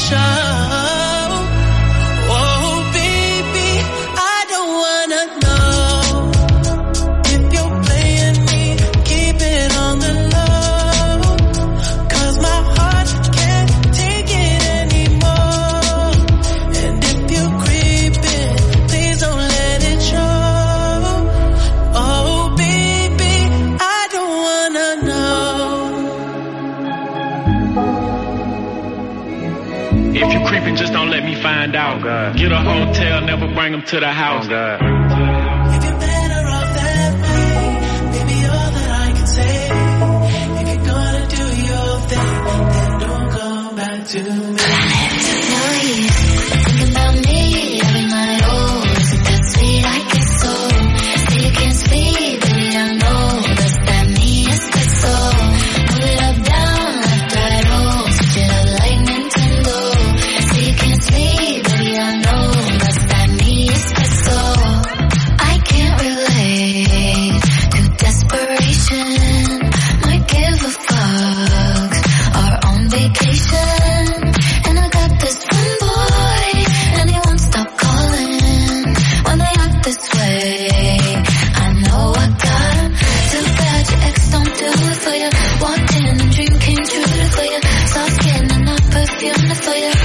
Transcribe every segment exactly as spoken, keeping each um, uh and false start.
Get a hotel, never bring them to the house. Oh, God. If you're better off that way, maybe all that I can say. If you're gonna do your thing, then don't come back to me. Now he's thinking about me every night. Oh, is it that sweet? I guess so. Say you can't speak, baby, I know. Does that mean it's that so? Move it up, down, left, right, oh. Switch it up like Nintendo. Say you can't speak, baby, I know. Does that mean it's that so? I can't relate to desperation. Might give a fuck. Are on vacation. And I got this one boy, and he won't stop calling when they act this way. I know I got him. Too bad your ex don't do it for you. Walked in and dream came true for you. Soft skin and not perfume for you.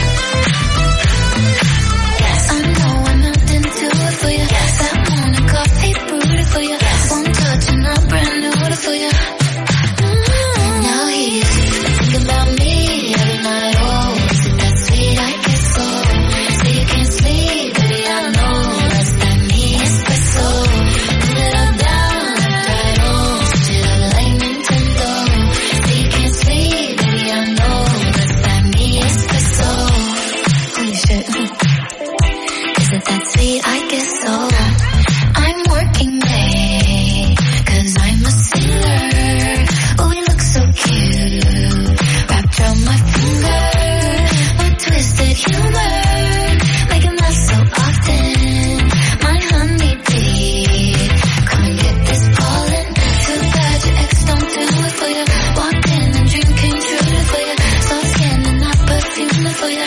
Yes, I know I'm not into it for you. Yes, that morning coffee brewed for you. Yes, one touch and I'm brand new for you. Mm-hmm. Now he's thinking about me every night. Oh, is it that sweet? I guess so. Say you can't sleep, baby, I know. Does that mean it's that so? Move it up, down, left, right, oh. Switch it up like Nintendo. Say you can't sleep, baby, I know. Does that mean it's that so? Holy shit. Is it that sweet? I guess so. I'm working late, cause I'm a singer. Oh, we look so cute, wrapped around my finger. My twisted humor, making that so often. My honey bee, come and get this pollen. Too bad your ex don't do it for you. Walked in and dream came true for you. Soft skin and not perfume for you.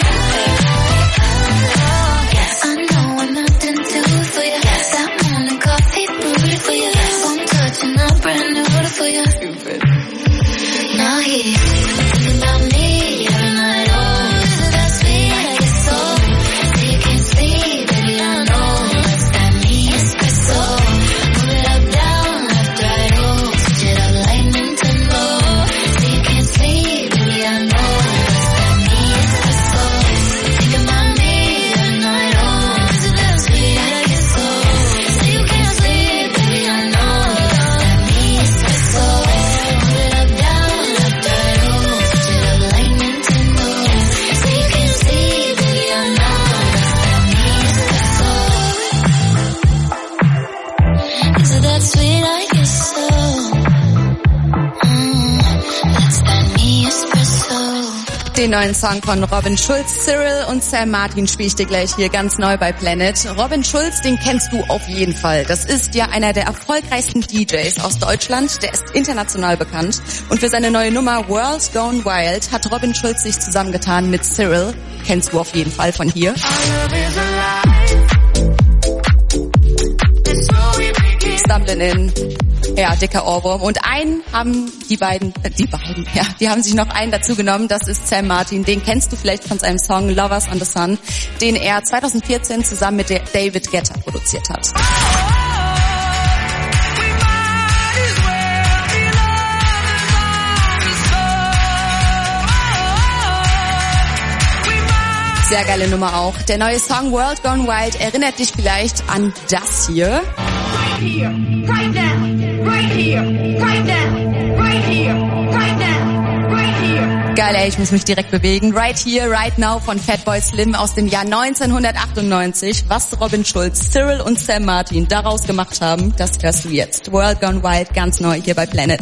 Yes, I know I'm not into it for you. Yes, that morning coffee brewed for you. One touch and I'm brand new for you. Now he's thinking about me every night. Oh, is it that sweet? I guess so. Say you can't sleep, baby, I know. Does that mean it's that so? Move it up, down, left, right, oh. Switch it up like Nintendo. Say you can't sleep, baby, I know. Does that mean it's that so? Thinking about me every night. Oh, is it that sweet? I guess so. Say you can't sleep, baby, I know. Does that mean it's that so? Move it up, down, left, right, oh. Switch it up like Nintendo. Say you can't sleep, baby, I know. Does that mean it's that so? Is it that sweet? I guess so. Mm, that's that me espresso. Den neuen Song von Robin Schulz, Cyril und Sam Martin spiele ich dir gleich hier ganz neu bei Planet. Robin Schulz, den kennst du auf jeden Fall. Das ist ja einer der erfolgreichsten D Js aus Deutschland. Der ist international bekannt. Und für seine neue Nummer World Gone Wild hat Robin Schulz sich zusammengetan mit Cyril. Kennst du auf jeden Fall von hier. Stumbling in. Ja, dicker Ohrwurm. Und einen haben die beiden, äh, die beiden, ja, die haben sich noch einen dazu genommen, das ist Sam Martin. Den kennst du vielleicht von seinem Song Lovers on the Sun, den er zwanzig vierzehn zusammen mit David Guetta produziert hat. Sehr geile Nummer auch. Der neue Song World Gone Wild erinnert dich vielleicht an das hier. Right here, right now, right here, right now, right here, right now, right here. Geil, ey, ich muss mich direkt bewegen. Right Here, Right Now von Fatboy Slim aus dem Jahr neunzehnhundertachtundneunzig. Was Robin Schulz, Cyril und Sam Martin daraus gemacht haben, das hörst du jetzt. World Gone Wild, ganz neu hier bei Planet.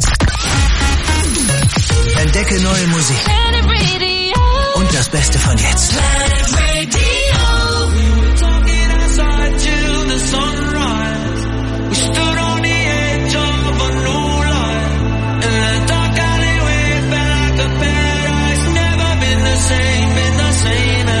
Entdecke neue Musik. Und das Beste von jetzt. Planet Radio. We were talking outside till the sunrise. We stood on the edge of a new life. In the dark alleyway, it felt like a paradise. Never been the same, been the same.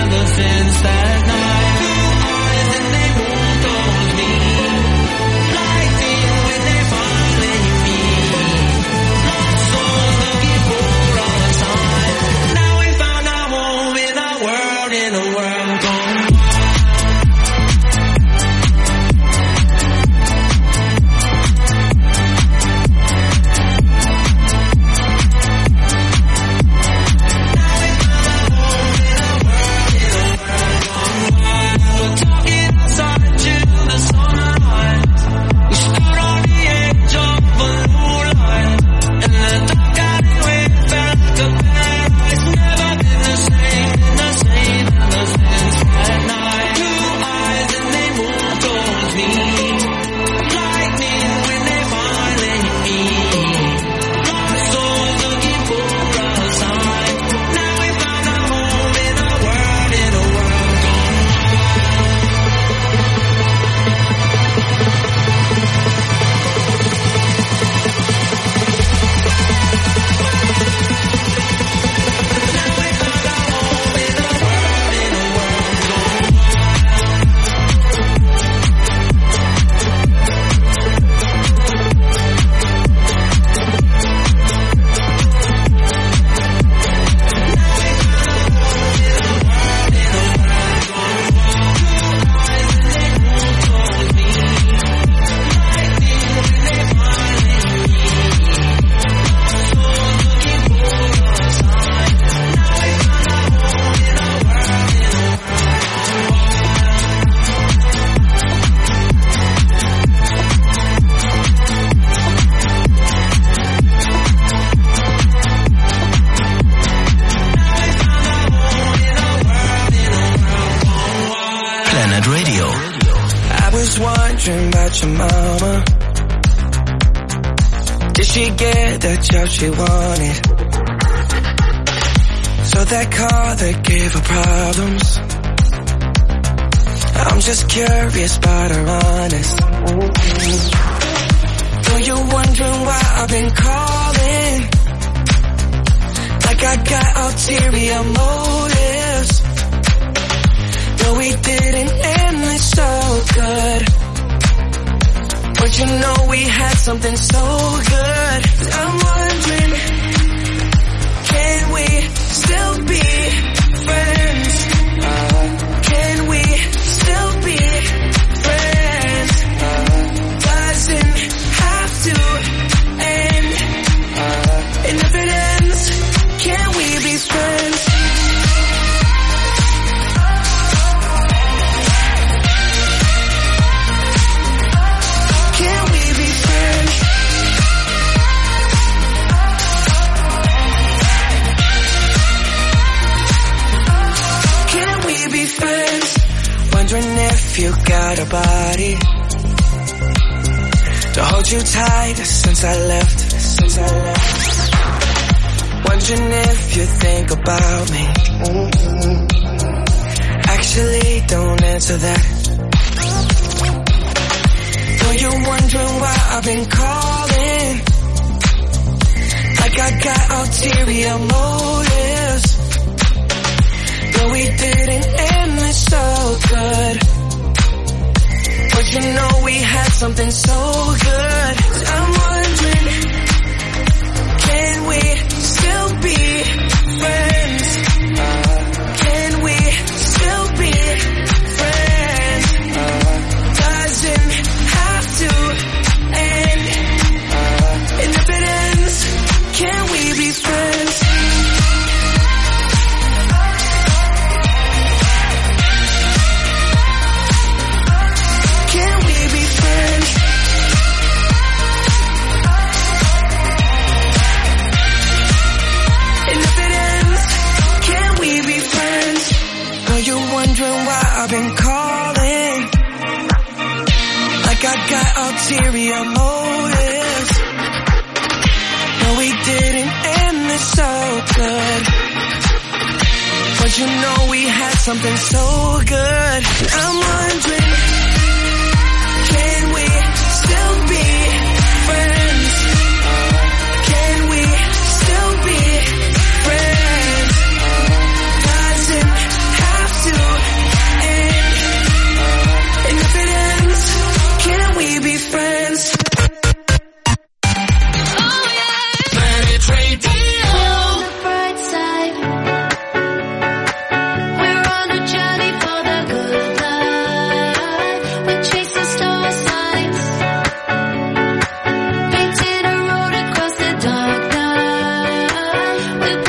Planet Radio. I was wondering about your mama. Did she get the job she wanted? So that car that gave her problems. I'm just curious about her honest. Though you're wondering why I've been calling, like I got ulterior motives. Though we didn't end this so good, but you know we had something so good. I'm wondering, can we still be friends? Can we still be friends? Doesn't have to end. And if it ends, can we be friends? Can we be friends? Can we be friends? Wondering if you got a body to hold you tight since I left, since I left. Wondering if you think about me. Actually, don't answer that. Though you're wondering why I've been calling, like I got ulterior motives. Though we didn't end this so good, but you know we had something so good. I'm wondering, can we still be friends? Can we still be friends? Doesn't have to end. And if it ends, can we be friends? Can we be friends? And if it ends, can we be friends? Are you wondering why I've been calling, like I got ulterior motives? No, we didn't end this so good, but you know we had something so good. I'm wondering, can we still be friends? Can we still be friends? Doesn't have to end. And if it ends, can we be friends? Planet Radio. On the bright side, we're on a journey for the good life. We're chasing star signs, painting a road across the dark night. We're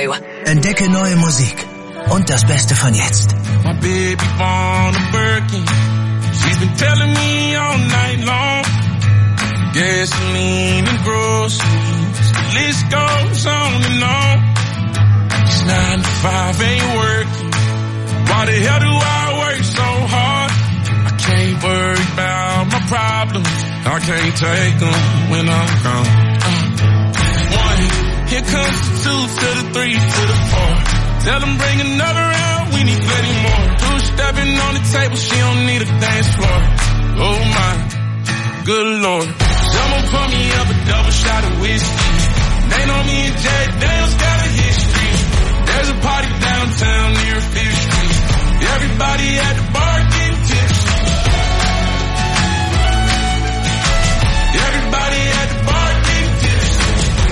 you. Entdecke neue Musik und das Beste von jetzt. My baby born a Birkin. She's been telling me all night long. Gasoline and groceries, the list goes on and on. It's nine to five, ain't working. Why the hell do I work so hard? I can't worry about my problems. I can't take them when I'm gone. Uh, one, here comes the two to the three to the four. Tell them bring another round, we need plenty more. Two stepping on the table, she don't need a dance floor. Oh my, good lord. Someone pour me up a double shot of whiskey. They know me and Jay Dale's got a history. There's a party downtown near Fifth Street. Everybody at the bar getting tipsy. Everybody at the bar getting tipsy.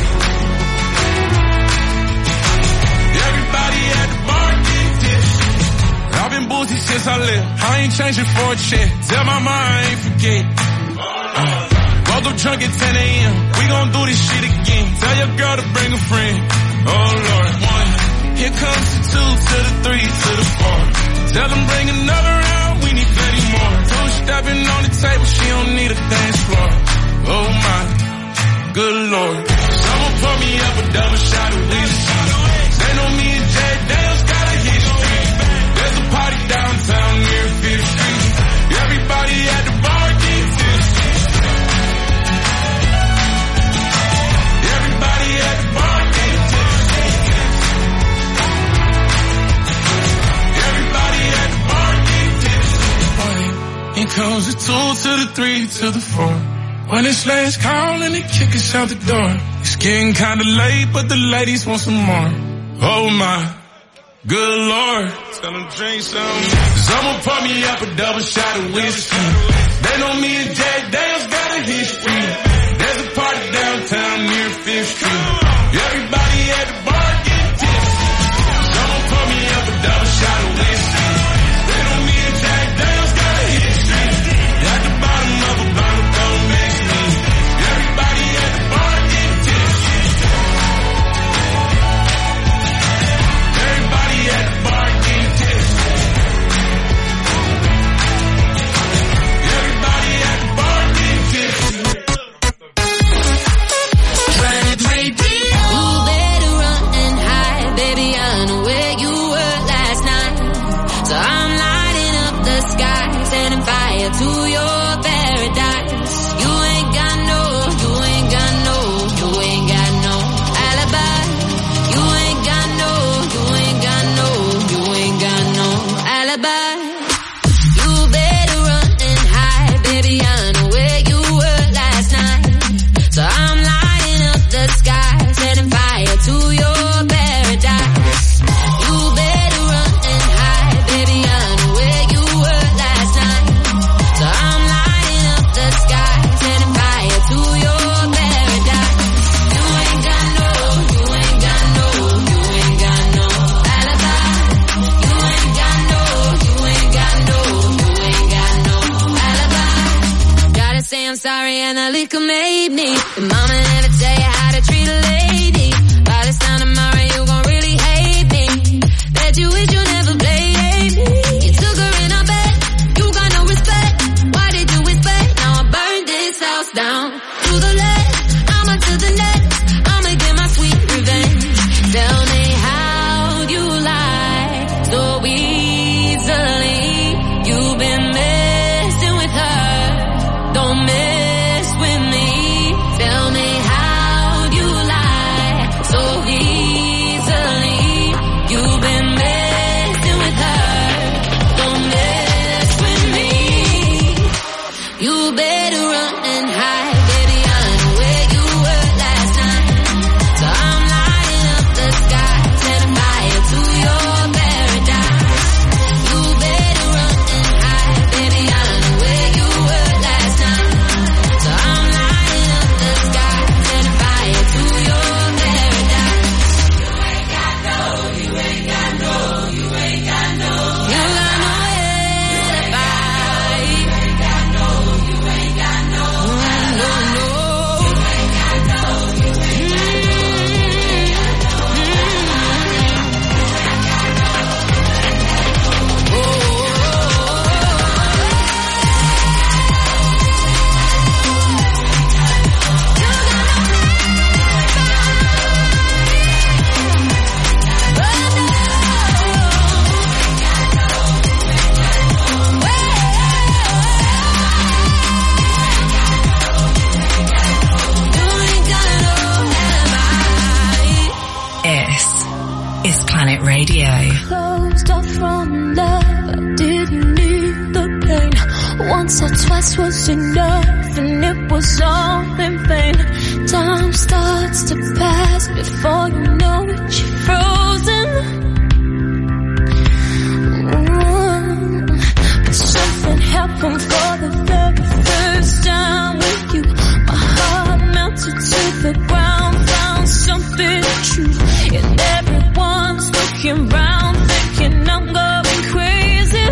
Everybody at the bar getting tipsy. I've been boozy since I left. I ain't changing for a check. Tell my mom I ain't forget. Uh, woke up drunk at ten a.m. We gon' do this shit again. Tell your girl to bring a friend. Oh Lord, one. Here comes the two to the three to the four. Tell them bring another round, we need plenty more. Two stepping on the table, she don't need a dance floor. Oh my, good lord. Someone pour me up a double shot of whiskey. They know me and Jay Dale's got a history. There's a party downtown near Fifth Street. Everybody at the bar getting tipsy. Everybody at the bar getting tipsy. Everybody at the bar getting tipsy. Here comes the two to the three to the four. When it's last call and they kick us out the door. It's getting kinda late, but the ladies want some more. Oh my, good lord. Tell them drink some. Someone pour me up a double shot of whiskey. They know me and Jack Dale's got a history. There's a party downtown near Fifth Street. Everybody at the bar getting tipsy. Someone pour me up a double shot of whiskey. They know me and Jack Dale's got a history. At the bottom of a bottle, don't mix me. Everybody at the bar getting tipsy. Everybody at the bar getting tipsy. Everybody at the bar getting tipsy. Planet Radio. You better run and hide, baby. I know where you were last night. So I'm lighting up the sky, setting fire to your paradise. You ain't got no, you ain't got no, you ain't got no alibi. You ain't got no, you ain't got no, you ain't got no alibi. You better run and hide, baby. I know where you were last night. So I'm lighting up the sky, setting fire to your paradise. You better run and hide, baby. I know where you were last night. So I'm lighting up the sky, setting fire to your paradise. You ain't got no, you ain't got no, you ain't got no alibi. You ain't got no, you ain't got no, you ain't got no alibi. Gotta say I'm sorry and the liquor made me. Your mama never tell you how to treat a lady. By this time tomorrow you gon' really hate me. Bet you wish you never played me. You took her in her bed, you got no respect. Why did you expect? Now I burned this house down to the left. I'ma to the next, I'ma get my sweet revenge. Tell me how you lie so easily. You've been messing with her, don't mess with me. Tell me how you lie so easily. You've been messing with her, don't mess with me. You better run and hide, baby. I know Radio. Closed off from love, I didn't need the pain. Once or twice was enough, and it was all in vain. Time starts to pass before you know it, you're frozen. Ooh. But something happened for the very first time with you. My heart melted to the ground, found something true, and everyone's looking round, thinking I'm going crazy.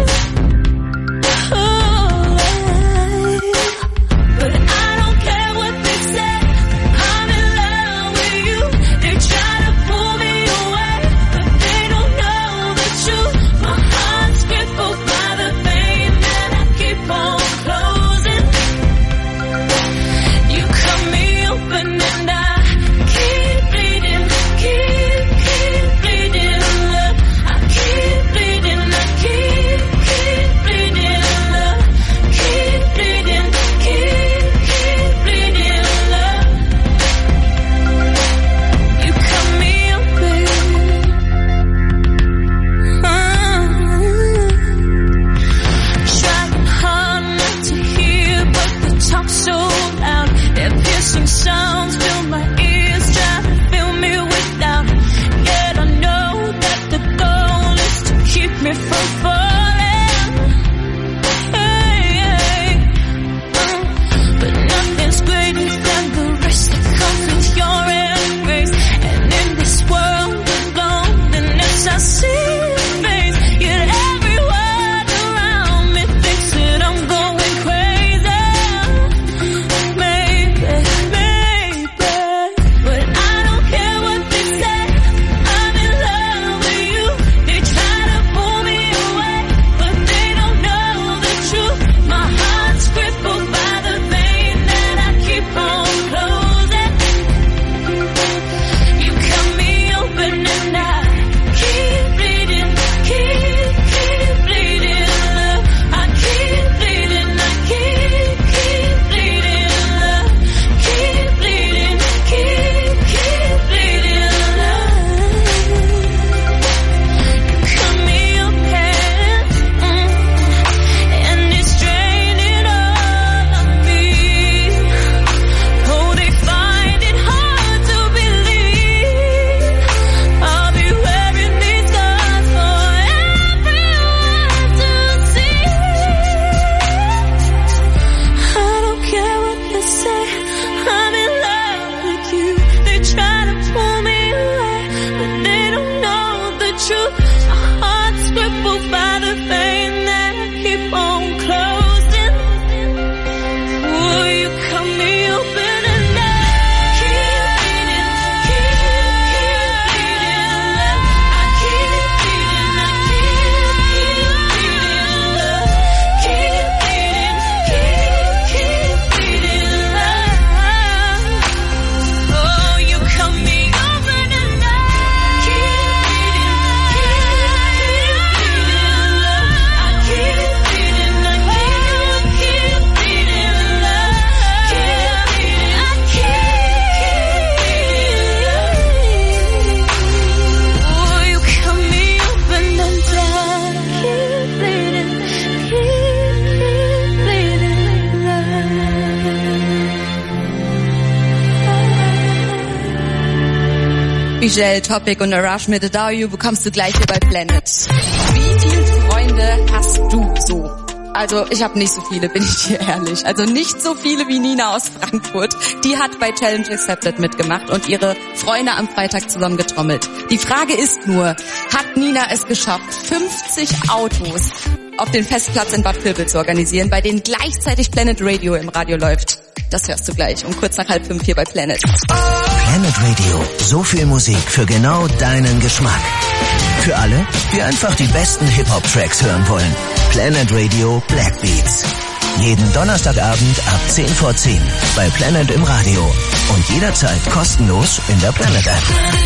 Oh, but I don't care what they say, I'm in love with you. They try to pull me away, but they don't know the truth. My heart's crippled by the pain that I keep on closing. You cut me open and I keep bleeding, keep, keep bleeding, love. I keep bleeding, I keep, keep bleeding, love. Keep bleeding, keep, keep bleeding, love. You cut me open. Trying hard not to hear, but the talk's so loud. Their piercing sounds fill my ears, trying to fill me with doubt. Yet I know that the goal is to keep me from falling. Hey, hey. Uh, but nothing's greater than the risk that comes with your embrace. And in this world of loneliness, I see your face. Yet every word around me thinks that I'm going crazy. Maybe, maybe, but I don't care what they say, I'm in love with you. They try to pull me away, but they don't know the truth. My heart's crippled by the pain that I keep on closing. You cut me open and I keep bleeding, keep, keep bleeding, love. I keep bleeding, I keep, keep bleeding, love. Keep bleeding, keep, keep bleeding, love. You cut me open, mm, and it's draining all of me. Oh, they find it hard to believe I'll be wearing these scars for everyone to see. I don't care what they say, I'm in love with you. They try to pull me away, but they don't know the truth. My heart's crippled by the pain that I keep on closing. Will you cut me open and I keep bleeding, keep, keep bleeding, love. I keep bleeding, I keep, keep bleeding, love. Keep bleeding, keep, keep bleeding, love. Oh, you cut me open and I keep bleeding, keep, keep bleeding, love. I keep bleeding, I keep, keep bleeding, love. Keep bleeding, I keep, keep bleeding. Oh, you cut me open and I keep bleeding, keep, keep bleeding, love. Bijel, Topic und Arash mit Adore You bekommst du gleich hier bei Planet. Wie viele Freunde hast du so? Also ich habe nicht so viele, bin ich dir ehrlich. Also nicht so viele wie Nina aus Frankfurt. Die hat bei Challenge Accepted mitgemacht und ihre Freunde am Freitag zusammen getrommelt. Die Frage ist nur, hat Nina es geschafft, fünfzig Autos auf den Festplatz in Bad Vilbel zu organisieren, bei denen gleichzeitig Planet Radio im Radio läuft? Das hörst du gleich um kurz nach halb fünf hier bei Planet. Planet Radio, so viel Musik für genau deinen Geschmack. Für alle, die einfach die besten Hip-Hop-Tracks hören wollen. Planet Radio Black Beats. Jeden Donnerstagabend ab zehn vor zehn bei Planet im Radio. Und jederzeit kostenlos in der Planet App.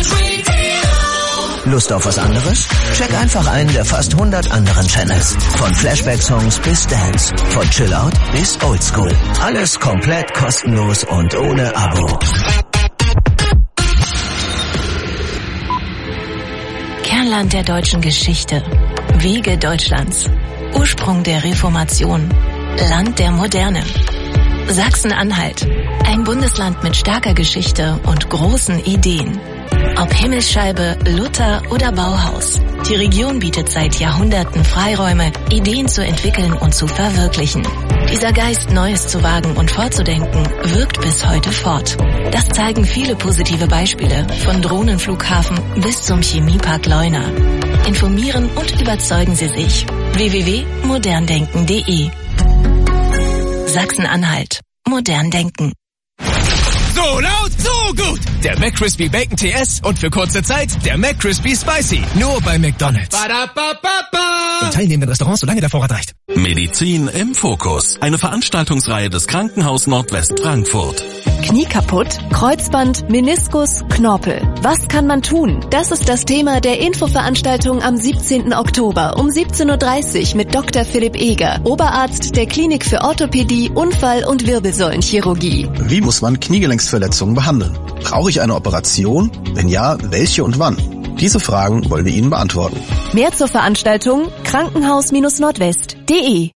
Lust auf was anderes? Check einfach einen der fast hundert anderen Channels. Von Flashback-Songs bis Dance. Von Chillout bis Oldschool. Alles komplett kostenlos und ohne Abo. Can't Urland der deutschen Geschichte. Wiege Deutschlands. Ursprung der Reformation. Land der Moderne. Sachsen-Anhalt. Ein Bundesland mit starker Geschichte und großen Ideen. Ob Himmelsscheibe, Luther oder Bauhaus. Die Region bietet seit Jahrhunderten Freiräume, Ideen zu entwickeln und zu verwirklichen. Dieser Geist, Neues zu wagen und vorzudenken, wirkt bis heute fort. Das zeigen viele positive Beispiele, von Drohnenflughafen bis zum Chemiepark Leuna. Informieren und überzeugen Sie sich. w w w punkt modern denken punkt d e Sachsen-Anhalt. Modern denken. So laut, so gut. Der McCrispy Bacon T S und für kurze Zeit der McCrispy Spicy. Nur bei McDonald's. In teilnehmenden Restaurants, solange der Vorrat reicht. Medizin im Fokus. Eine Veranstaltungsreihe des Krankenhaus Nordwest Frankfurt. Knie kaputt, Kreuzband, Meniskus, Knorpel. Was kann man tun? Das ist das Thema der Infoveranstaltung am siebzehnten Oktober um siebzehn Uhr dreißig mit Doktor Philipp Eger, Oberarzt der Klinik für Orthopädie, Unfall- und Wirbelsäulenchirurgie. Wie muss man Kniegelenksverletzungen behandeln? Brauche ich eine Operation? Wenn ja, welche und wann? Diese Fragen wollen wir Ihnen beantworten. Mehr zur Veranstaltung krankenhaus Nordwest punkt d e.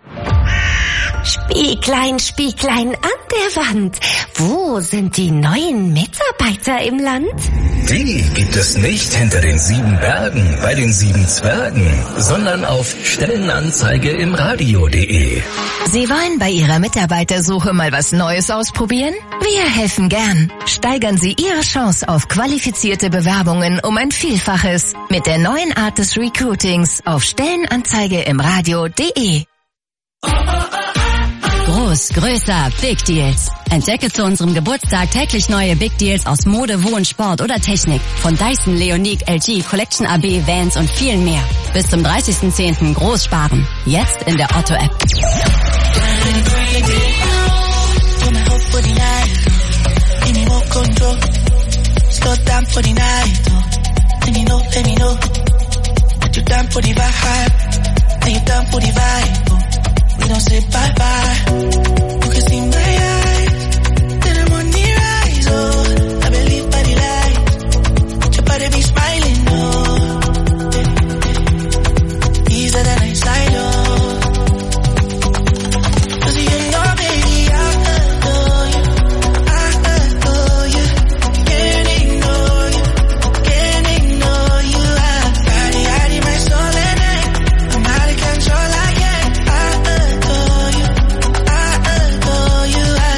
Spieglein, Spieglein an der Wand. Wo sind die neuen Mitarbeiter im Land? Die gibt es nicht hinter den sieben Bergen, bei den sieben Zwergen, sondern auf Stellenanzeige im Radio punkt de. Sie wollen bei Ihrer Mitarbeitersuche mal was Neues ausprobieren? Wir helfen gern. Steigern Sie Ihre Chance auf qualifizierte Bewerbungen um ein Vielfaches mit der neuen Art des Recruitings auf Stellenanzeige im Radio punkt de. Groß, größer, Big Deals. Entdecke zu unserem Geburtstag täglich neue Big Deals aus Mode, Wohn, Sport oder Technik. Von Dyson, Leonique, L G, Collection A B, Vans und viel mehr. Bis zum dreißigsten zehnten groß sparen. Jetzt in der Otto-App. We don't say bye-bye. You can see my eyes, then I'm on the rise, oh. I believe by the light, your body be smiling, oh. Easier than I slide, oh. Cause you know, baby, I adore you, I adore you. Can't ignore you, can't ignore you. I got it, I need my soul and I, I'm out of control, I can't. I adore you, I adore you, I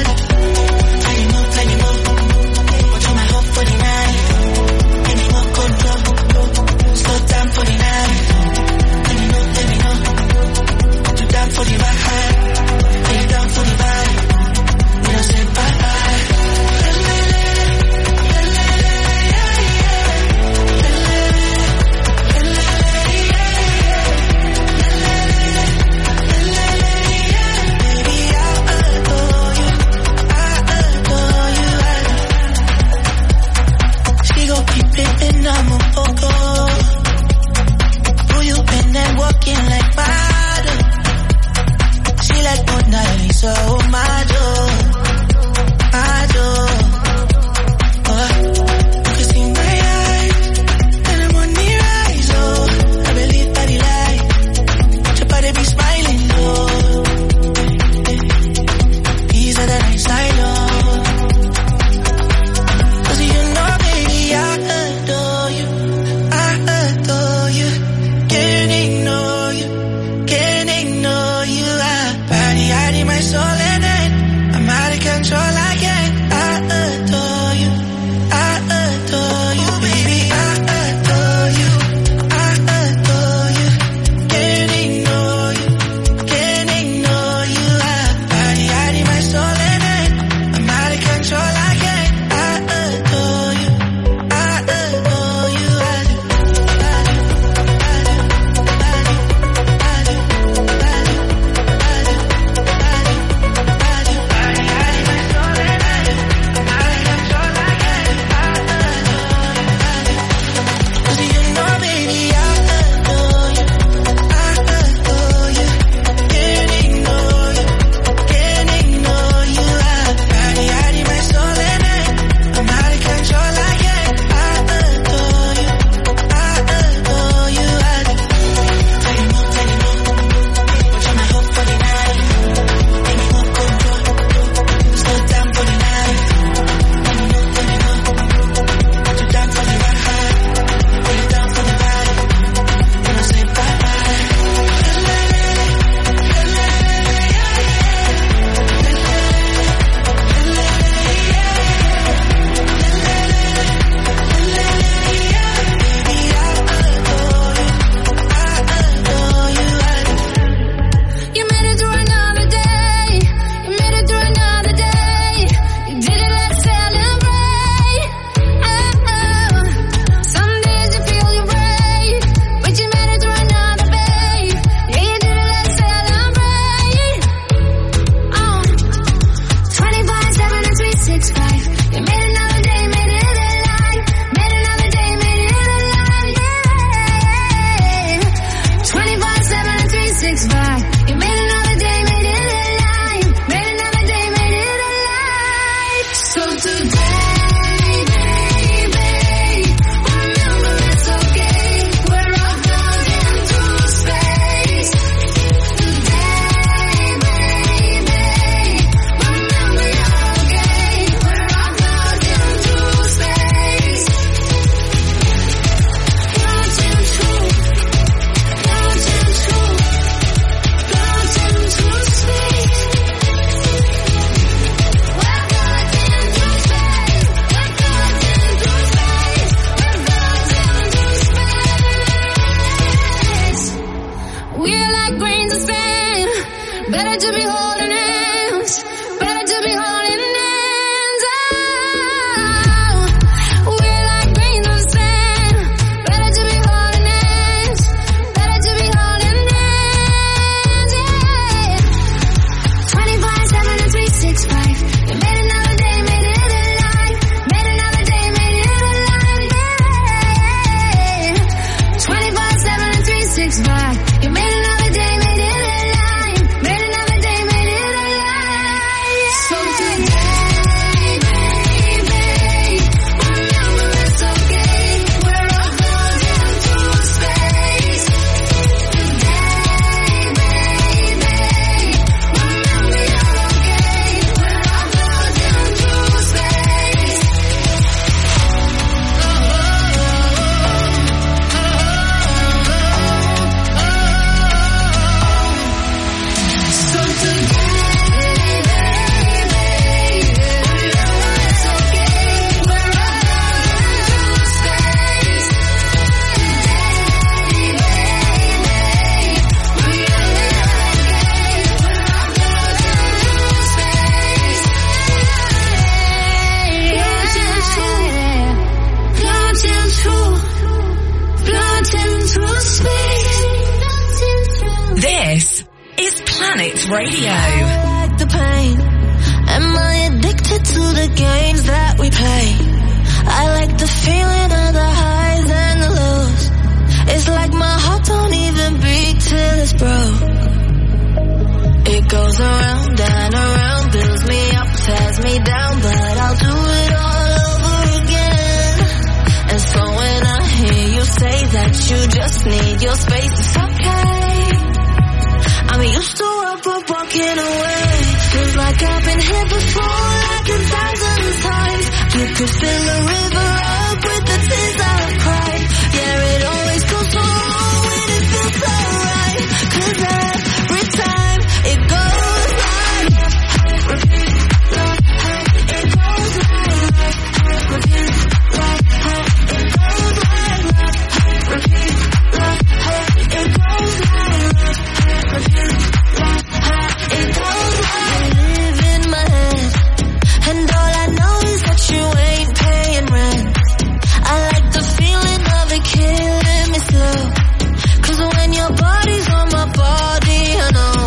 Radio. I like the pain. Am I addicted to the games that we play? I like the feeling of the highs and the lows. It's like my heart don't even beat till it's broke. It goes around and around, builds me up, tears me down, but I'll do it all over again. And so when I hear you say that you just need your space, it's okay. I'm used to up, up, walking away. Feels like I've been here before, like a thousand times. You could fill the river up with the tears I've cried. Yeah, it always goes wrong when it feels so right. Cause every time it goes like repeat, like it goes like repeat, like it goes like repeat, like it goes like repeat, like it goes like live in my head, and all I know is that you ain't paying rent. I like the feeling of it killing me slow, cause when your body's on my body, I know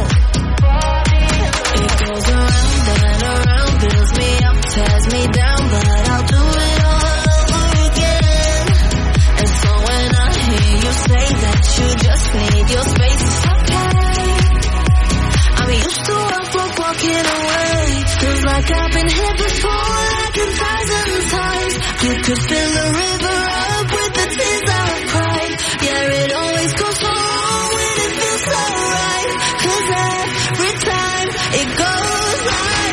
it goes around and around, builds me up, tears me down, but I'll do it all over again. And so when I hear you say that you just need your space, it's okay. I'm used to up, up, walking away. Feels like I've been here before, like a thousand times. You could fill the river up with the tears I've cried. Yeah, it always goes wrong when it feels so right. Cause every time it goes like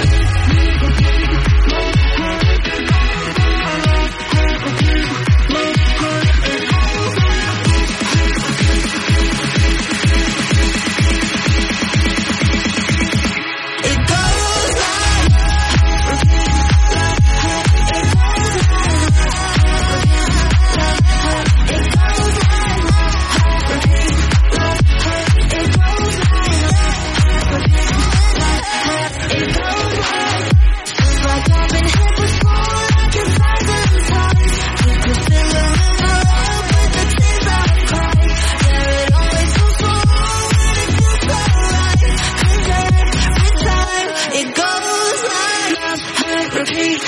it goes like repeat.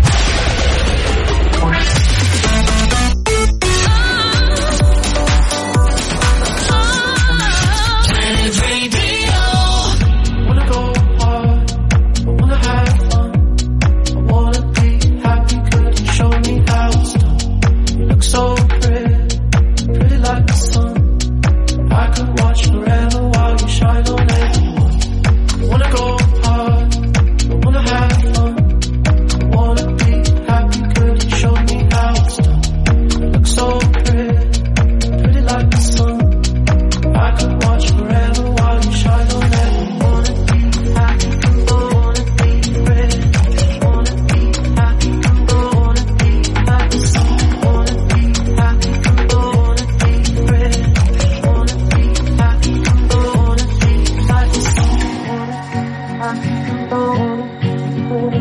Planet Radio. Wanna go hard, I wanna have fun, I wanna be happy, could you show me how it's done? You look so pretty, pretty like the sun. I could watch forever while you shine on everyone. I wanna go hard, I wanna have fun, I wanna be happy, could you show me how it's done? You look so pretty, pretty like the sun. I could watch forever while you shine on everyone. Wanna be happy, wanna be ready, wanna be happy, wanna be like the sun. Wanna be happy, wanna be ready, wanna be happy, wanna be like the sun. Wanna be happy, wanna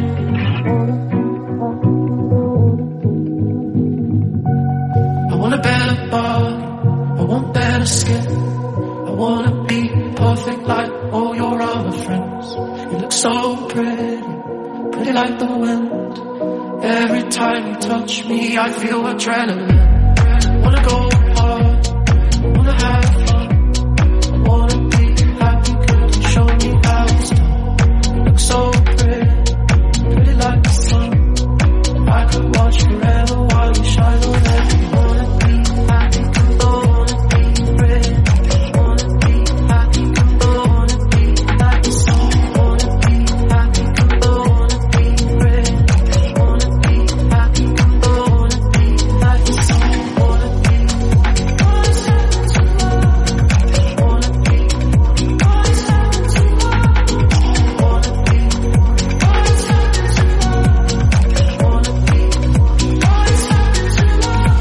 I want a better body, I want better skin, I wanna be perfect like all your other friends. You look so pretty, pretty like the wind. Every time you touch me, I feel adrenaline. Wanna go hard, I wanna have fun, I wanna be happy, could you show me how it's done? You look so pretty, pretty like the sun. I could watch forever while you shine on everyone. Wanna be happy, wanna be ready, wanna be happy, wanna be like the sun. Wanna be happy, wanna be ready, wanna be happy, wanna be like the sun. Wanna be, wanna step to love, wanna be, wanna step to love, wanna be, wanna step to love, wanna be, wanna step to love.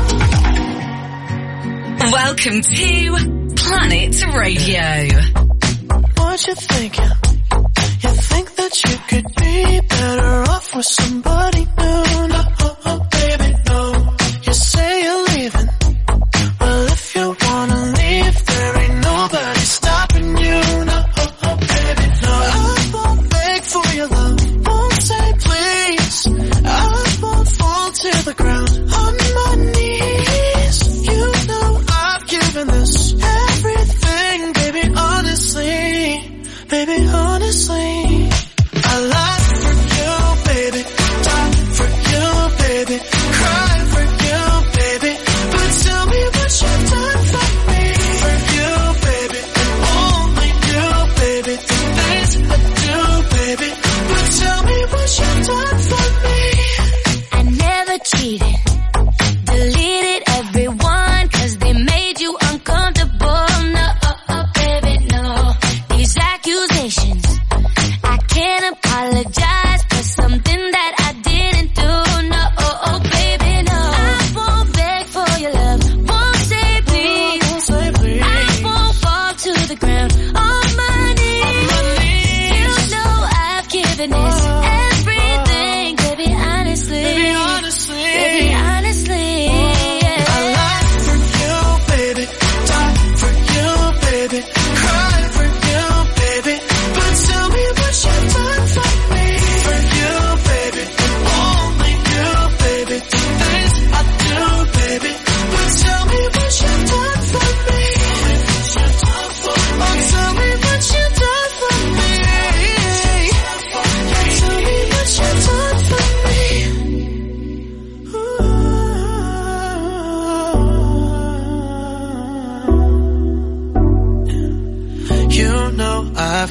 Welcome to Planet Radio. What you thinking? You think that you could be better off with somebody new? No, oh, oh, baby, no. You say you're leaving. Well, if you wanna leave, there ain't nobody stopping you. No, oh, oh, baby, no.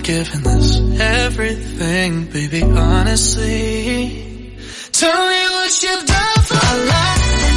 giving this everything, baby, honestly. Tell me what you've done for my life.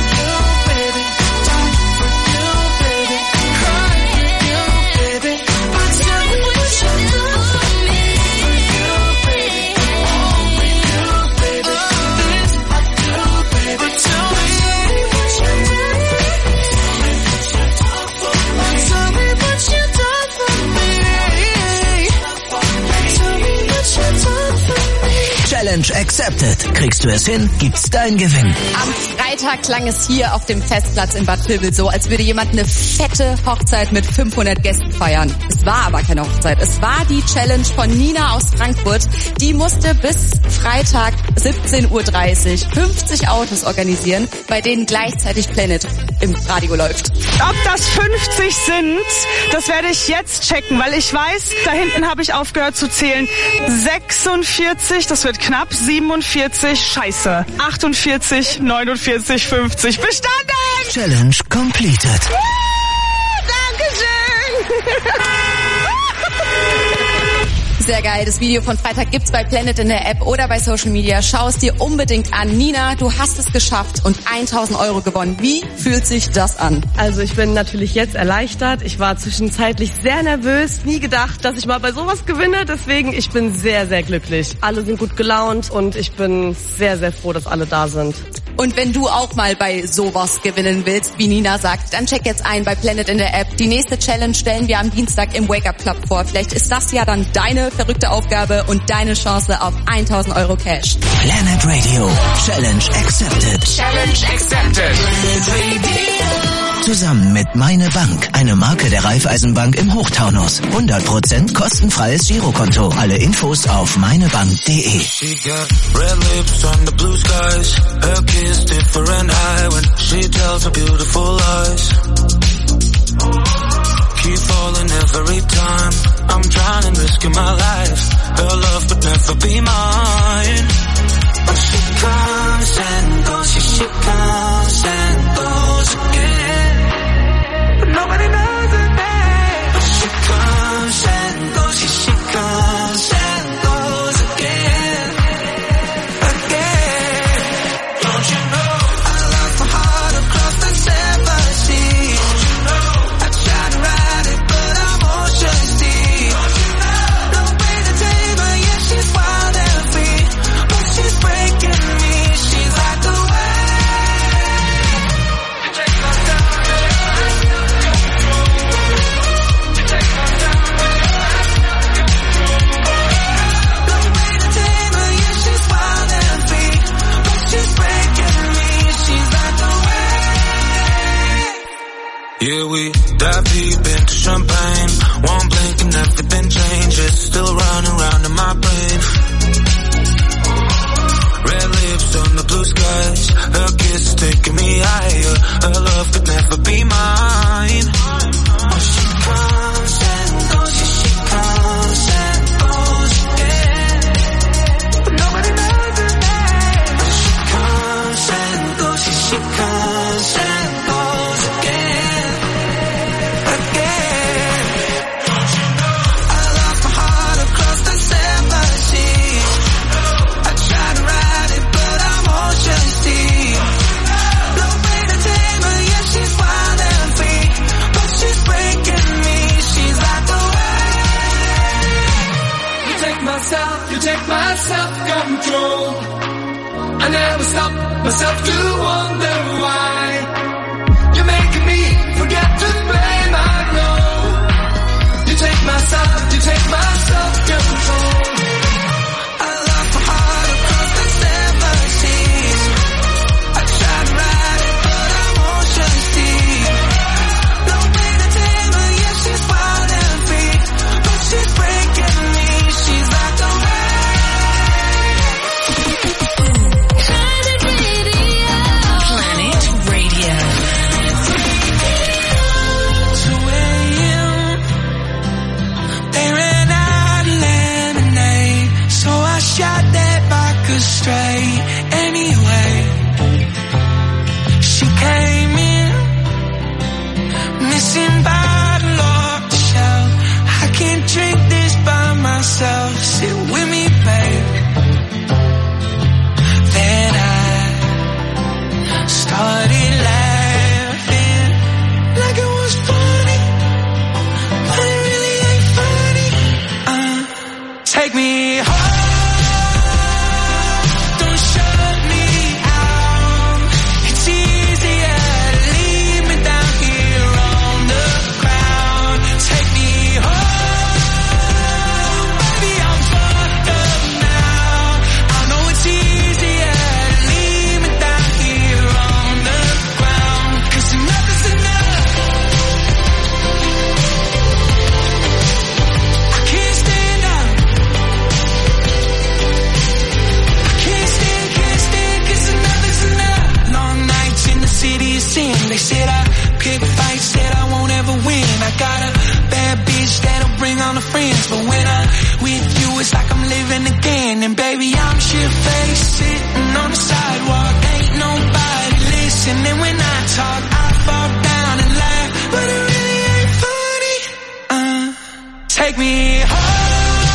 Challenge accepted. Kriegst du es hin, gibt's dein Gewinn. Am Freitag klang es hier auf dem Festplatz in Bad Vilbel so, als würde jemand eine fette Hochzeit mit fünfhundert Gästen feiern. Es war aber keine Hochzeit. Es war die Challenge von Nina aus Frankfurt. Die musste bis Freitag siebzehn Uhr dreißig fünfzig Autos organisieren, bei denen gleichzeitig Planet im Radio läuft. Ob das fünfzig sind, das werde ich jetzt checken, weil ich weiß, da hinten habe ich aufgehört zu zählen. sechsundvierzig, das wird knapp, siebenundvierzig, scheiße, achtundvierzig, neunundvierzig, fünfzig, bestanden! Challenge completed. Dankeschön! Sehr geil. Das Video von Freitag gibt's bei Planet in der App oder bei Social Media. Schau es dir unbedingt an. Nina, du hast es geschafft und tausend Euro gewonnen. Wie fühlt sich das an? Also ich bin natürlich jetzt erleichtert. Ich war zwischenzeitlich sehr nervös. Nie gedacht, dass ich mal bei sowas gewinne. Deswegen, ich bin sehr, sehr glücklich. Alle sind gut gelaunt und ich bin sehr, sehr froh, dass alle da sind. Und wenn du auch mal bei sowas gewinnen willst, wie Nina sagt, dann check jetzt ein bei Planet in der App. Die nächste Challenge stellen wir am Dienstag im Wake Up Club vor. Vielleicht ist das ja dann deine verrückte Aufgabe und deine Chance auf tausend Euro Cash. Planet Radio. Challenge accepted. Challenge accepted. Zusammen mit Meine Bank, eine Marke der Raiffeisenbank im Hochtaunus. hundert Prozent kostenfreies Girokonto. Alle Infos auf meinebank punkt de. She got red lips on the blue skies. Her kiss different high when she tells her beautiful lies. Keep falling every time. I'm trying and risking my life. Her love could never be mine. But she comes and goes, she, she comes and goes again. But nobody knows her name. But she comes and goes, she, she comes and goes again. Again. Don't you know I lost my heart across the seven seas. Don't you know I tried to ride it but I'm ocean deep. Don't you know no way to tame her, yeah she's wild and free. But she's breaking me, she's like the wave. You take my time, you take my time. No way to tame her, yeah she's wild and free. But she's breaking me, she's like the wave. Yeah, we dive deep into champagne. One blink and everything changes. Still running round in my brain. Red lips on the blue skies. Her kiss taking me higher. Her love could never be mine. Oh, she comes and goes, yeah, she comes and goes again. But nobody knows her name. But she comes and goes, yeah, she comes and goes again. Again. Don't you know I lost my heart across the seven seas. I tried to ride it but I'm ocean deep. No way to tame her, yeah she's wild and free. But she's breaking me, she's like the wave. You take myself, you take my self-control. I never stop myself to wonder why. You're making me forget to blame, I know. You take my self, you take my self-control. I lost my heart across the seven seas. I tried to ride it but I'm ocean deep. No way to tame her, yeah she's wild and free. But she's breaking me, she's like the Planet Radio. two a.m. They ran out of lemonade, so I shot that vodka straight. Anyway, she came in, missing bottle off the shelf. I can't drink this by myself. take me home.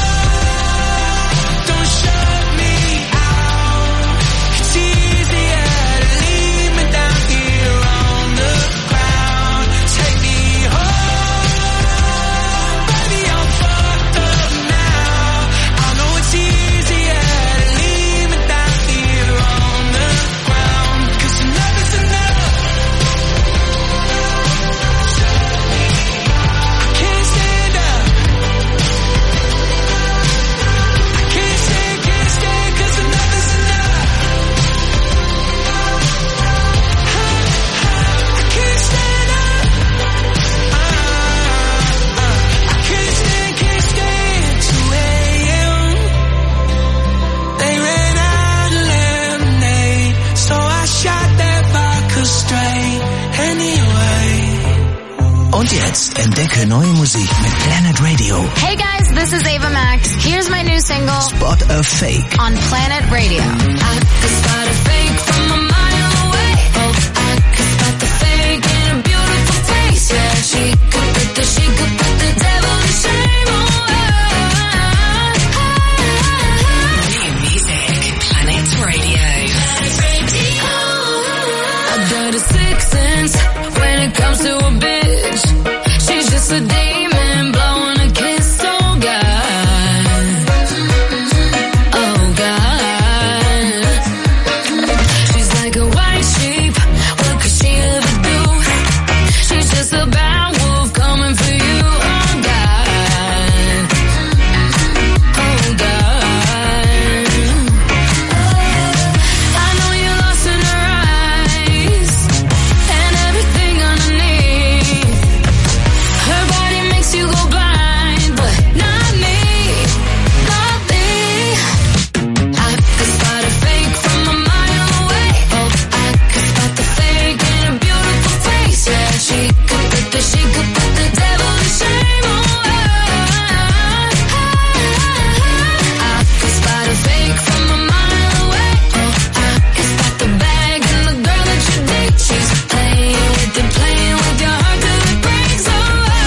Don't shut me out. It's easier to leave me down here on the ground. Take me home, baby, I'm fucked up now. I know it's easier to leave me down here on the ground. 'Cause enough is enough. I can't stand up. I can't stand, can't stand, 'cause enough is enough. I can't stand up. I can't stand, can't stand. two a.m. They ran out of lemonade, so I shot that vodka straight anyway. Und jetzt entdecke neue Musik mit Planet Radio. Hey guys, this is Ava Max. Here's my new single, Spot a Fake. on Planet Radio. I could spot a fake from a mile away. Oh, I could spot the fake in a beautiful face. Yeah, she could put the, she could put the devil to shame. Oh, New music, Planet Radio. I got a sixth sense when it comes to a bitch. She's just a demon blowing a kiss. Oh God, oh God. She's like a white sheep. What could she ever do? She's just a bad wolf coming for you. Oh God, oh God. I know you're lost in her eyes and everything underneath. Her body makes you go blind, but not me, not me. I could spot a fake from a mile away. Oh, I could spot the fake in a beautiful face. Yeah, she could put the, she could put the devil to shame. Oh, I could spot a fake from a mile away. Oh, I could spot the bag and the girl that you date. She's playing with you, playing with your heart till it breaks. Oh,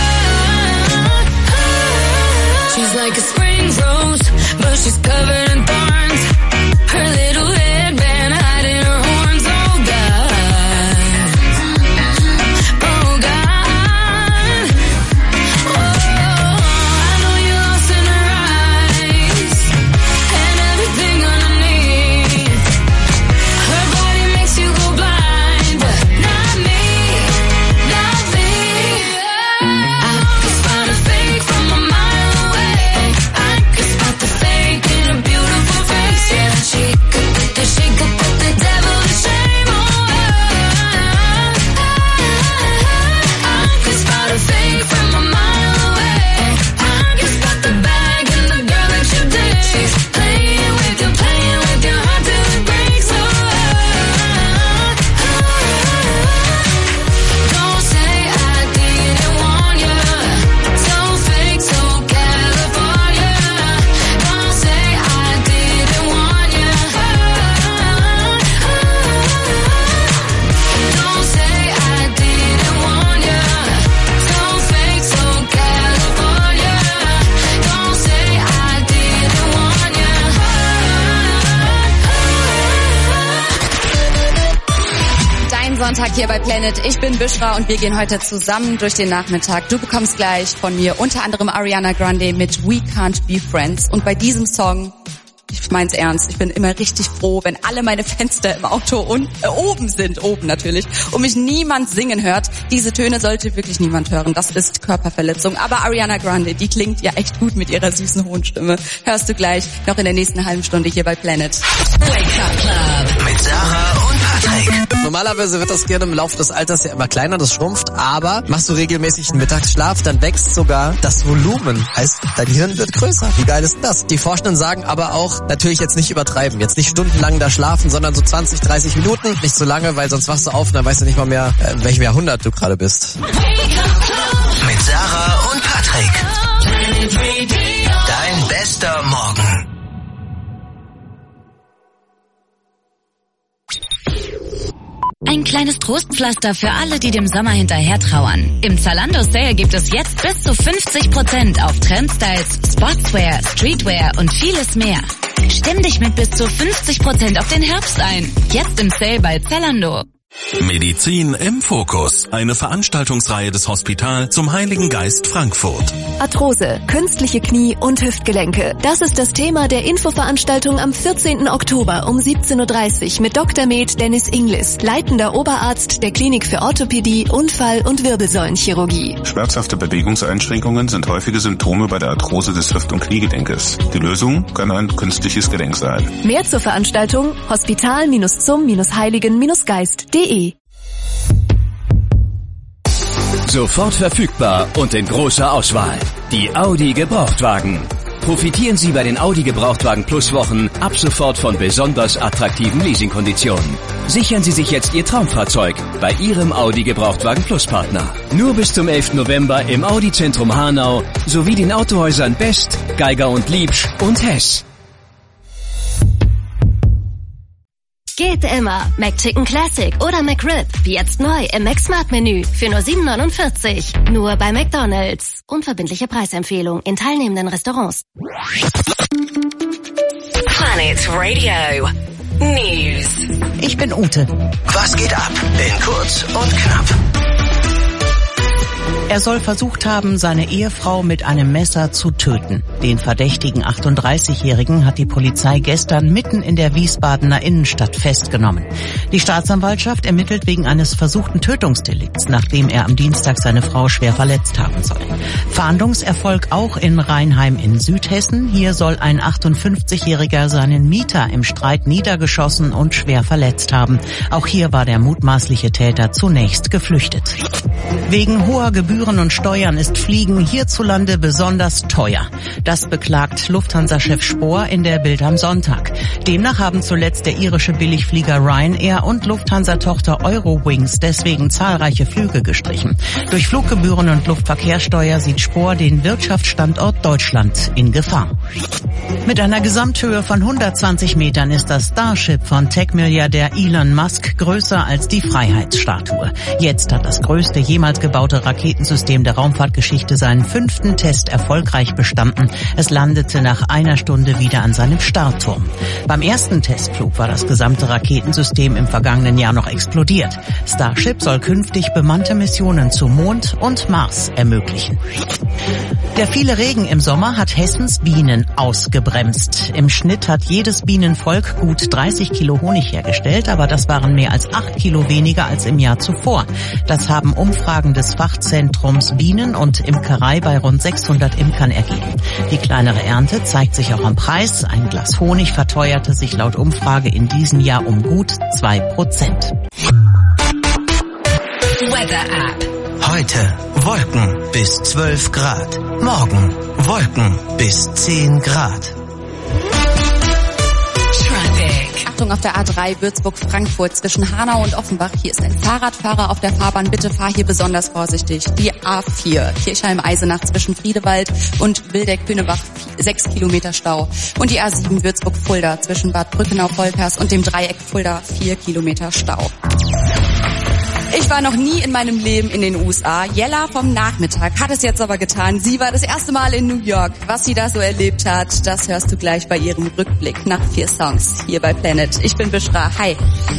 she's like a spring rose, but she's covered in thorns. Her little headband hiding her horns. Oh God, oh God. Oh, I know you're lost in her eyes and everything underneath. Her body makes you go blind, but not me, not me. I could spot a fake from a mile away. I could spot the fake in a beautiful face. Yeah, she could put the, she could put the devil to shame. Oh, I could spot a fake from a mile away. I could spot the bag and the girl that you date. She's playing with you, playing with your heart till it breaks. Oh, don't say I didn't warn you. So fake, so California. Don't say I didn't warn you. Don't say I didn't warn you. So fake, so California. Don't say I didn't warn you. Dein Sonntag hier bei Planet. Ich bin Bishra und wir gehen heute zusammen durch den Nachmittag. Du bekommst gleich von mir unter anderem Ariana Grande mit We Can't Be Friends. Und bei diesem Song, ich mein's ernst, ich bin immer richtig froh, wenn alle meine Fenster im Auto und, äh, oben sind, oben natürlich, und mich niemand singen hört. Diese Töne sollte wirklich niemand hören. Das ist Körperverletzung. Aber Ariana Grande, die klingt ja echt gut mit ihrer süßen hohen Stimme. Hörst du gleich noch in der nächsten halben Stunde hier bei Planet. Wake Up Club. Mit Sarah und Patrick. Normalerweise wird das Gehirn im Laufe des Alters ja immer kleiner, das schrumpft, aber machst du regelmäßig einen Mittagsschlaf, dann wächst sogar das Volumen. Heißt, dein Hirn wird größer. Wie geil ist das? Die Forschenden sagen aber auch, natürlich jetzt nicht übertreiben, jetzt nicht stundenlang da schlafen, sondern so zwanzig, dreißig Minuten. Nicht so lange, weil sonst wachst du auf und dann weißt du nicht mal mehr, äh, in welchem Jahrhundert du gerade bist. Mit Sarah und Patrick. Dein bester Morgen. Ein kleines Trostpflaster für alle, die dem Sommer hinterher trauern. Im Zalando Sale gibt es jetzt bis zu fünfzig Prozent auf Trendstyles, Sportswear, Streetwear und vieles mehr. Stimm dich mit bis zu fünfzig Prozent auf den Herbst ein. Jetzt im Sale bei Zalando. Medizin im Fokus. Eine Veranstaltungsreihe des Hospital zum Heiligen Geist Frankfurt. Arthrose, künstliche Knie und Hüftgelenke. Das ist das Thema der Infoveranstaltung am vierzehnten Oktober um siebzehn Uhr dreißig mit Doktor Med Dennis Inglis, leitender Oberarzt der Klinik für Orthopädie, Unfall- und Wirbelsäulenchirurgie. Schmerzhafte Bewegungseinschränkungen sind häufige Symptome bei der Arthrose des Hüft- und Kniegelenkes. Die Lösung kann ein künstliches Gelenk sein. Mehr zur Veranstaltung hospital zum heiligen geist punkt de. Sofort verfügbar und in großer Auswahl. Die Audi Gebrauchtwagen. Profitieren Sie bei den Audi Gebrauchtwagen Plus Wochen ab sofort von besonders attraktiven Leasingkonditionen. Sichern Sie sich jetzt Ihr Traumfahrzeug bei Ihrem Audi Gebrauchtwagen Plus Partner. Nur bis zum elften November im Audi Zentrum Hanau sowie den Autohäusern Best, Geiger und Liebsch und Hess. Geht immer. McChicken Classic oder McRib. Jetzt neu im McSmart-Menü für nur sieben neunundvierzig. Nur bei McDonald's. Unverbindliche Preisempfehlung in teilnehmenden Restaurants. Planet Radio News. Ich bin Ute. Was geht ab? In kurz und knapp. Er soll versucht haben, seine Ehefrau mit einem Messer zu töten. Den verdächtigen achtunddreißigjährigen hat die Polizei gestern mitten in der Wiesbadener Innenstadt festgenommen. Die Staatsanwaltschaft ermittelt wegen eines versuchten Tötungsdelikts, nachdem er am Dienstag seine Frau schwer verletzt haben soll. Fahndungserfolg auch in Rheinheim in Südhessen. Hier soll ein achtundfünfzigjähriger seinen Mieter im Streit niedergeschossen und schwer verletzt haben. Auch hier war der mutmaßliche Täter zunächst geflüchtet. Wegen hoher Gebühren und Steuern ist Fliegen hierzulande besonders teuer. Das beklagt Lufthansa-Chef Spohr in der Bild am Sonntag. Demnach haben zuletzt der irische Billigflieger Ryanair und Lufthansa-Tochter Eurowings deswegen zahlreiche Flüge gestrichen. Durch Fluggebühren und Luftverkehrssteuer sieht Spohr den Wirtschaftsstandort Deutschland in Gefahr. Mit einer Gesamthöhe von hundertzwanzig Metern ist das Starship von Tech-Milliardär Elon Musk größer als die Freiheitsstatue. Jetzt hat das größte jemals gebaute Raketensystem der Raumfahrtgeschichte seinen fünften Test erfolgreich bestanden. Es landete nach einer Stunde wieder an seinem Startturm. Beim ersten Testflug war das gesamte Raketensystem im vergangenen Jahr noch explodiert. Starship soll künftig bemannte Missionen zu Mond und Mars ermöglichen. Der viele Regen im Sommer hat Hessens Bienen ausgebremst. Im Schnitt hat jedes Bienenvolk gut dreißig Kilo Honig hergestellt, aber das waren mehr als acht Kilo weniger als im Jahr zuvor. Das haben Umfragen des Fachzentrums Bienen und Imkerei bei rund sechshundert Imkern ergeben. Die kleinere Ernte zeigt sich auch am Preis. Ein Glas Honig verteuerte sich laut Umfrage in diesem Jahr um gut zwei Prozent. Weather App. Heute Wolken bis zwölf Grad. Morgen Wolken bis zehn Grad. Achtung auf der A drei Würzburg-Frankfurt zwischen Hanau und Offenbach. Hier ist ein Fahrradfahrer auf der Fahrbahn. Bitte fahr hier besonders vorsichtig. Die A vier Kirchheim-Eisenach zwischen Friedewald und Wildeck-Hünebach sechs Kilometer Stau. Und die A sieben Würzburg-Fulda zwischen Bad Brückenau-Volkers und dem Dreieck Fulda vier Kilometer Stau. Ich war noch nie in meinem Leben in den U S A. Jella vom Nachmittag hat es jetzt aber getan. Sie war das erste Mal in New York. Was sie da so erlebt hat, das hörst du gleich bei ihrem Rückblick nach vier Songs hier bei Planet. Ich bin Bishra. Hi.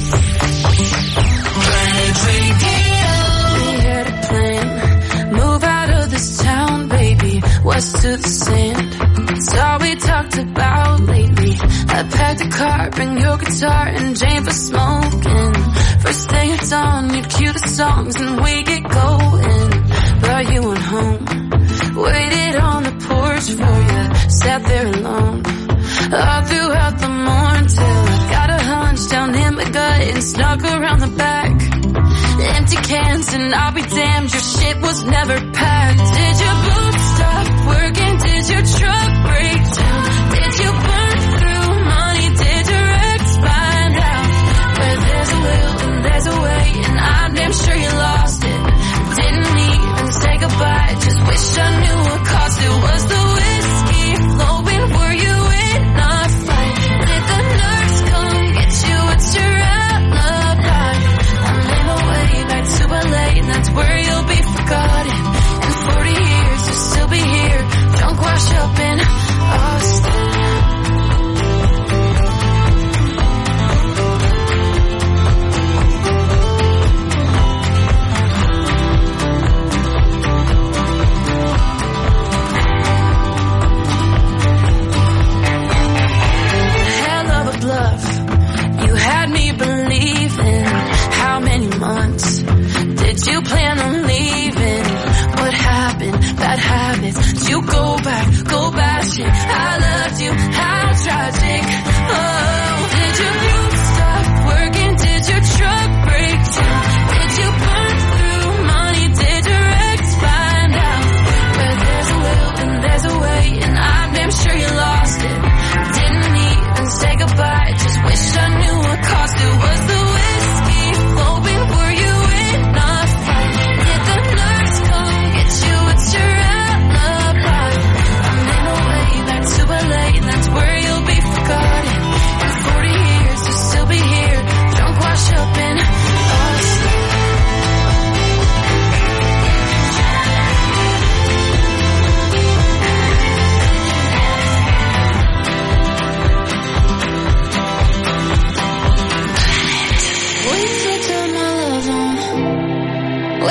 Move out of this town, baby. West to the sand. It's all we talked about lately. I packed a car, bring your guitar and Jane for smoking. First thing at dawn, you'd cue the songs and we get going. Brought you on home, waited on the porch for you, sat there alone. All throughout the morning till I got a hunch down in my gut and snuck around the back. Empty cans and I'll be damned, your shit was never packed. Did your boots stop working? Did your truck break down? Did you burn through money? Did your ex find out? Where there's a will and there's a way, and I'm damn sure you lost it. Didn't even say goodbye, just wish I knew what cost it. Was the whiskey flowing? Were you in a fight? Did the nurse come get you? What's your alibi? I'm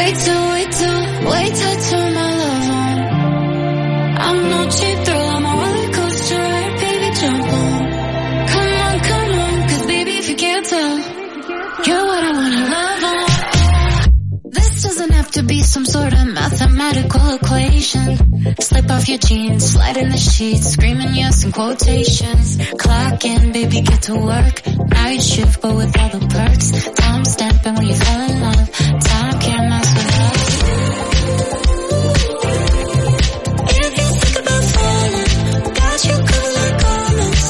Wait till, wait till, wait till I turn my love on. I'm no cheap thrill, I'm a roller coaster ride, baby, jump on. Come on, come on, cause baby, if you can't tell, you're what I wanna love on. This doesn't have to be some sort of mathematical equation. Slip off your jeans, slide in the sheets, screaming yes in quotations. Clock in, baby, get to work. Night shift, but with all the perks. Time stamping when you fall in love. Time can't mess with us. If you think about falling, got you covered like garments.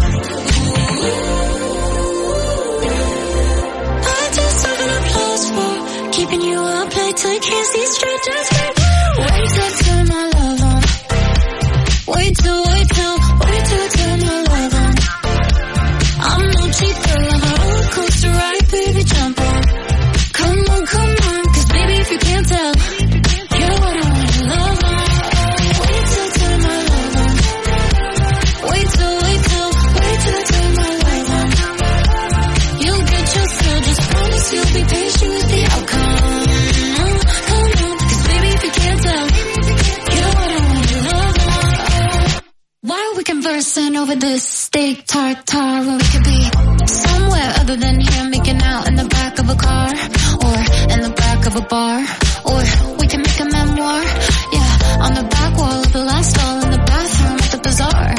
I deserve an applause for keeping you up late till you can't see straight. Just wait, wait till I turn my love on. Wait till, wait till, wait till I turn my love on. I'm no cheap thrill, I'm a roller coaster ride, baby, jump on. Come on, come on, cause baby, if you can't tell, you're what I wanna love on. Wait till I turn my love on. Wait till, wait till, wait till I turn my love on. You'll get your thrill, just promise you'll be patient with the outcome. Come on, cause baby, if you can't tell, you're what I wanna love on. Why are we conversing over this steak tartare when we could be somewhere other than here, making out in the back of a car or in the back of a bar, or we can make a memoir, yeah, on the back wall of the last stall in the bathroom at the bazaar.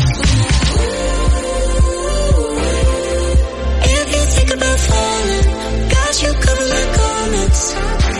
If you think about falling, got you covered like garments.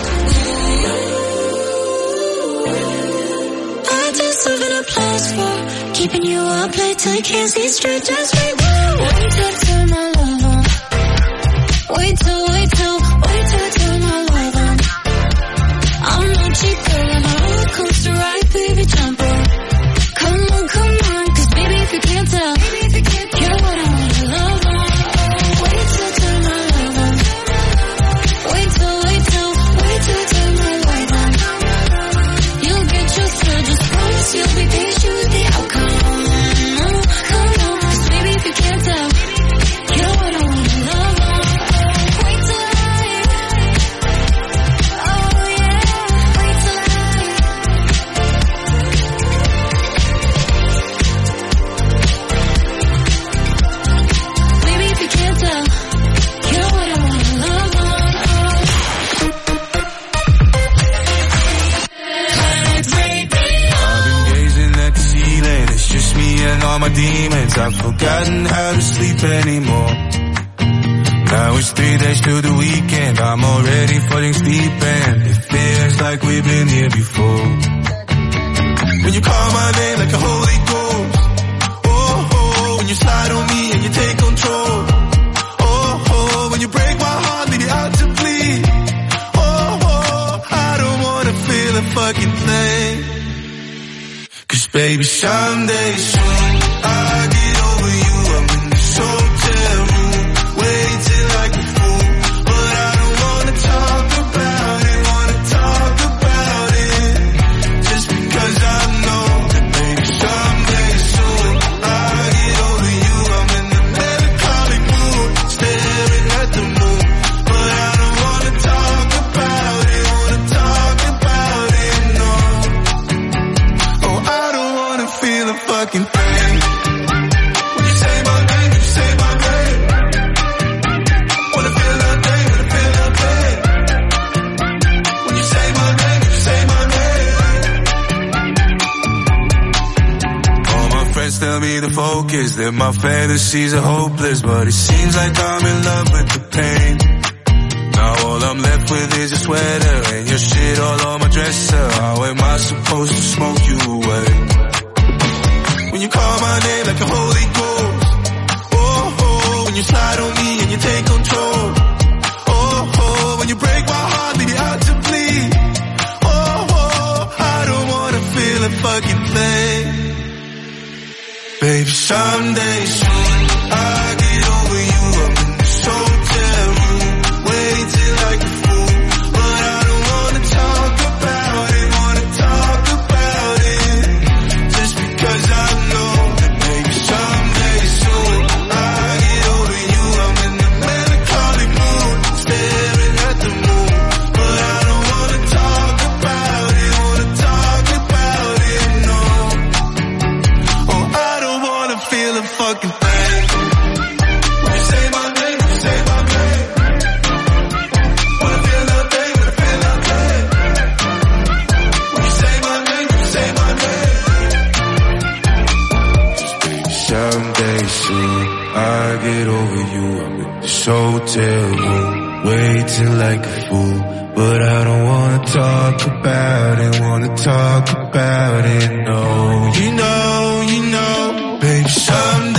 I deserve an applause for keeping you up late till you can't see straight. Just wait, wait till I turn my love on. Wait till, wait till, wait till I turn my love on. I'm no cheap girl, I'm a roller coaster ride, baby, jump on. Come on, come on, cause baby, if you can't tell, you're what I wanna love on. Wait till I turn my love on. Wait till, wait till, wait till I turn my love on. You'll get your thrill, just promise you'll be patient with the outcome. Come on, cause baby, if you can't tell, you're what I wanna love on. Wait till I, oh yeah, wait till I. Baby, if you can't tell, you're what I wanna love on. I've been gazing at the ceiling, it's just me and all my demons. I've forgotten how to sleep anymore. Now it's three days till the weekend, I'm already falling asleep and it feels like we've been here before. When you call my name like a holy ghost, oh, oh, when you slide on me and you take control, oh, oh, when you break my heart, leave it out to bleed, oh, oh, I don't wanna feel a fucking thing. Cause baby, someday soon I'll get over you. I'm in this hotel room, waiting till I get full, but I don't wanna talk about it, wanna talk about it, just because I know that maybe someday soon I'll get over you. I'm in the melancholic mood, staring at the moon, but I don't wanna talk about it, wanna talk about it, no. Oh, I don't wanna feel a fucking thing. When you say my name, you say my name. Wanna feel nothing, wanna feel nothing. When you say my name, you say my name. All my friends tell me to focus, that my fantasies are hopeless, but it seems like I'm in love with the pain. Now all I'm left with is your sweater and your shit all on my dresser. How am I supposed to smoke you away? When you call my name like a holy ghost, oh, oh, when you slide on me and you take control, oh, oh, when you break my heart, leave it out to bleed, oh, oh, I don't wanna feel a fucking thing. Baby, someday soon I'll get over you. I'm in this hotel room, waiting till I get full, but I don't wanna talk about it, wanna talk about it, just because I know that maybe someday waiting like a fool. But I don't wanna talk about it, wanna talk about it, no. You know, you know, baby, someday